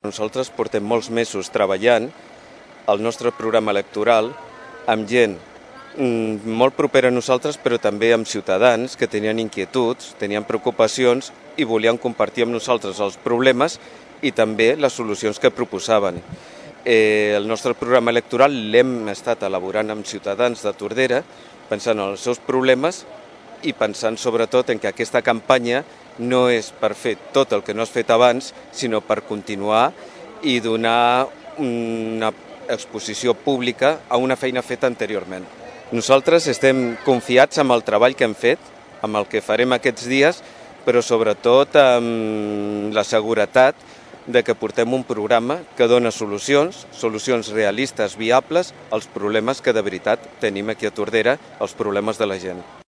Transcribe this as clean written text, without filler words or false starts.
Nosaltres portem molts mesos treballant el nostre programa electoral amb gent molt propera a nosaltres, però també amb ciutadans que tenien inquietuds, tenien preocupacions i volien compartir amb nosaltres els problemes i també les solucions que proposaven. El nostre programa electoral l'hem estat elaborant amb ciutadans de Tordera, pensant en els seus problemes i pensant sobretot en que aquesta campanya no és per fer tot el que no has fet abans, sinó per continuar i donar una exposició pública a una feina feta anteriorment. Nosaltres estem confiats amb el treball que hem fet, amb el que farem aquests dies, però sobretot amb la seguretat de que portem un programa que dona solucions realistes, viables, als problemes que de veritat tenim aquí a Tordera, els problemes de la gent.